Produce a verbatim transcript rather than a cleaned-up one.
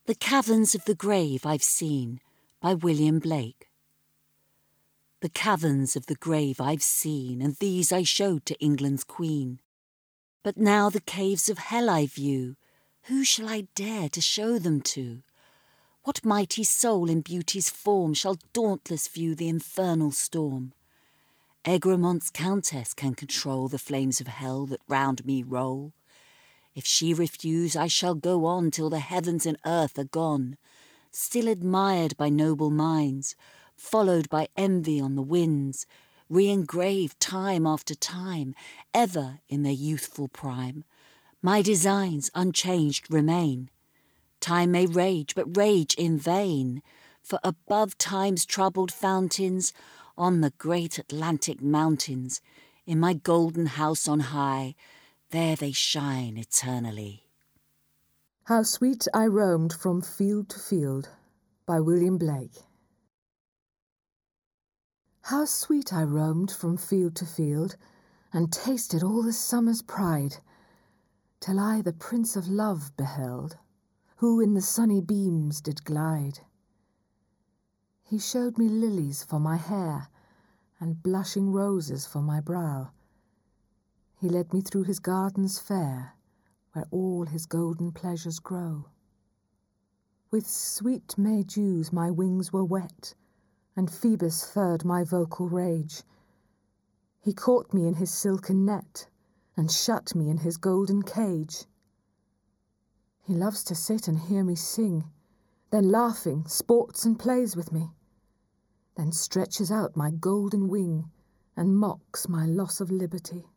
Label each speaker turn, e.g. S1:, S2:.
S1: The Caverns of the Grave I've Seen by William Blake. The caverns of the grave I've seen, and these I showed to England's Queen. But now the caves of hell I view, who shall I dare to show them to? What mighty soul in beauty's form shall dauntless view the infernal storm? Egremont's countess can control the flames of hell that round me roll. If she refuse, I shall go on till the heavens and earth are gone, still admired by noble minds, followed by envy on the winds, re-engraved time after time, ever in their youthful prime. My designs unchanged remain. Time may rage, but rage in vain, for above time's troubled fountains, on the great Atlantic mountains, in my golden house on high, there they shine eternally.
S2: How Sweet I Roamed from Field to Field by William Blake. How sweet I roamed from field to field, and tasted all the summer's pride, till I the Prince of Love beheld, who in the sunny beams did glide. He showed me lilies for my hair, and blushing roses for my brow. He led me through his gardens fair, where all his golden pleasures grow. With sweet May dews my wings were wet, and Phoebus furred my vocal rage. He caught me in his silken net, and shut me in his golden cage. He loves to sit and hear me sing, then laughing sports and plays with me, then stretches out my golden wing, and mocks my loss of liberty.